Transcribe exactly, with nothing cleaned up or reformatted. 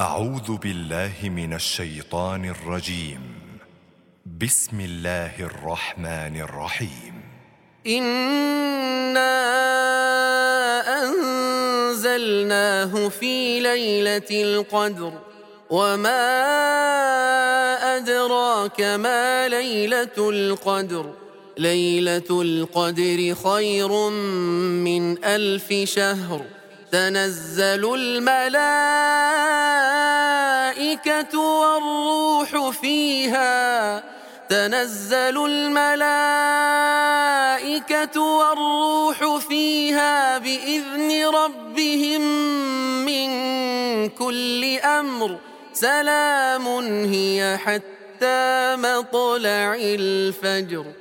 أعوذ بالله من الشيطان الرجيم. بسم الله الرحمن الرحيم. إنا أنزلناه في ليلة القدر وما أدراك ما ليلة القدر ليلة القدر خير من ألف شهر تنزل الملائكة والروح فيها تنزل الملائكة والروح فيها بإذن ربهم من كل أمر سلام هي حتى مطلع الفجر.